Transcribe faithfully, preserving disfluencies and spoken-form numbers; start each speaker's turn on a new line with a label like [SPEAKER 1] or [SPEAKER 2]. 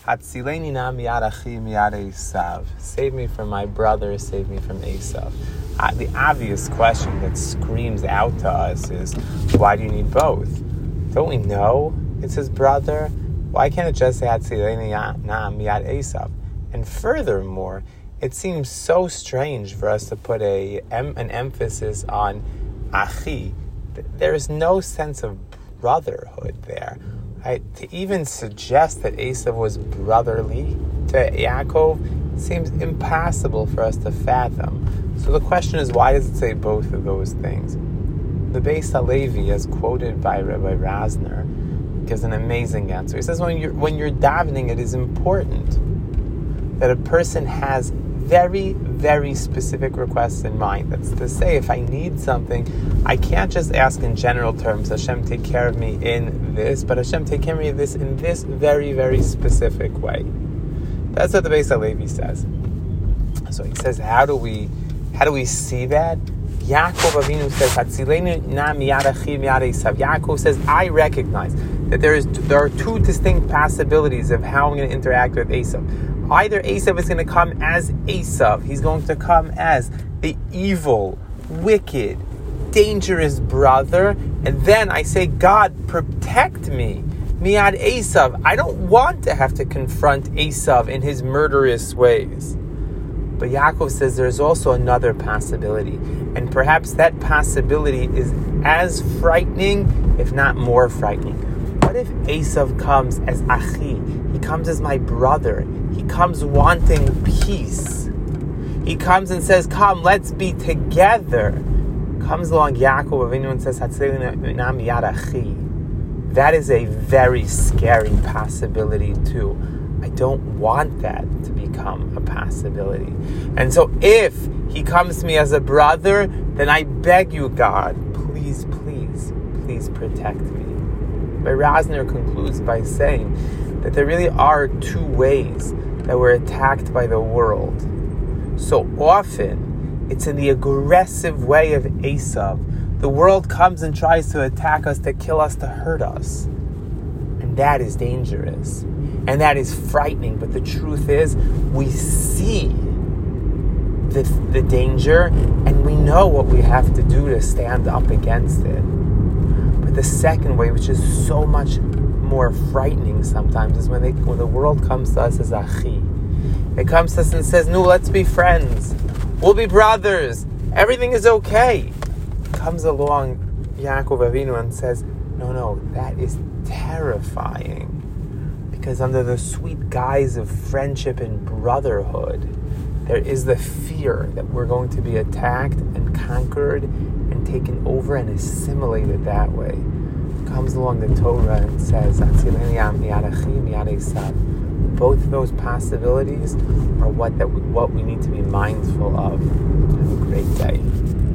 [SPEAKER 1] Hatzileni na miyad achi miyad Esav. Save me from my brother, save me from Esav. Uh, the obvious question that screams out to us is, why do you need both? Don't we know it's his brother? Why can't it just say Hatzileni na miyad Esav? And furthermore, it seems so strange for us to put a an emphasis on achi. There is no sense of brotherhood there. Right? To even suggest that Esav was brotherly to Yaakov seems impossible for us to fathom. So the question is, why does it say both of those things? The Beis Halevi, as quoted by Rabbi Rosner, gives an amazing answer. He says, when you're, when you're davening, it is important that a person has very, very specific requests in mind. That's to say, if I need something, I can't just ask in general terms, Hashem, take care of me in this, but Hashem, take care of me in this in this very, very specific way. That's what the Beis Halevi says. So he says, how do we, how do we see that? Yaakov Avinu says, Hatzileni na miyad achi miyad Esav. Yaakov says, I recognize that there is there are two distinct possibilities of how I'm going to interact with Esav. Either Esav is going to come as Esav. He's going to come as the evil, wicked, dangerous brother. And then I say, God, protect me. Miyad Esav. I don't want to have to confront Esav in his murderous ways. But Yaakov says there's also another possibility. And perhaps that possibility is as frightening, if not more frightening. What if Esav comes as Achi? He comes as my brother. He comes wanting peace. He comes and says, come, let's be together. Comes along Yaakov Avinu and says, that is a very scary possibility too. I don't want that to become a possibility. And so if he comes to me as a brother, then I beg you, God, please, please, please protect me. But Rosner concludes by saying that there really are two ways that we're attacked by the world. So often, it's in the aggressive way of Esav. The world comes and tries to attack us, to kill us, to hurt us. And that is dangerous. And that is frightening. But the truth is, we see the, the danger, and we know what we have to do to stand up against it. But the second way, which is so much more frightening sometimes, is when, they, when the world comes to us as achi. It comes to us and says, no, let's be friends. We'll be brothers. Everything is okay. Comes along Yaakov Avinu and says, no, no, that is terrifying. Because under the sweet guise of friendship and brotherhood, there is the fear that we're going to be attacked and conquered and taken over and assimilated that way. Comes along the Torah and says, both of those possibilities are what that we, what we need to be mindful of. Have a great day.